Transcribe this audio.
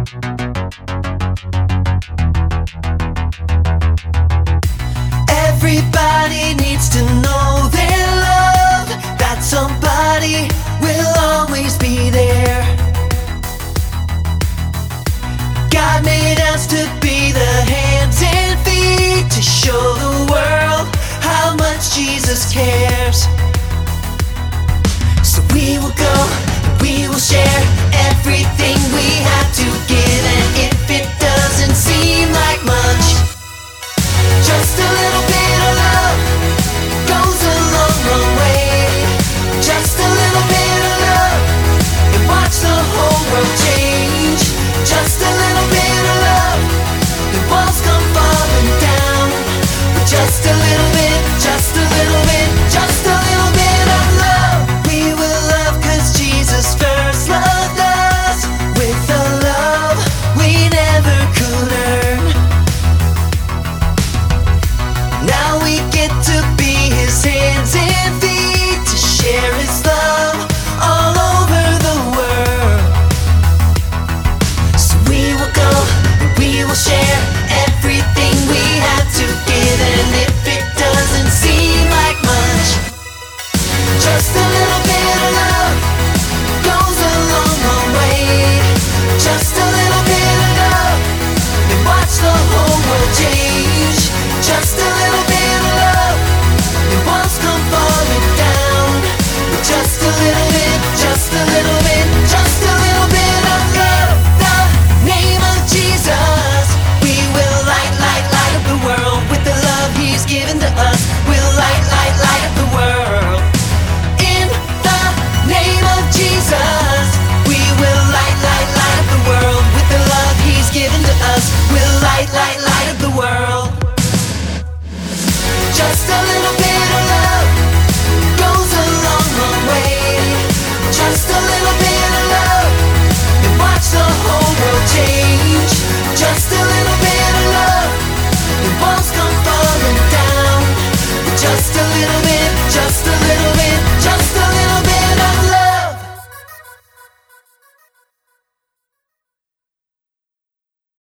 Everybody needs to know their love, that somebody will always be there. God made us to be the hands and feet, to show the world how much Jesus cares. So we will go and we will share everything we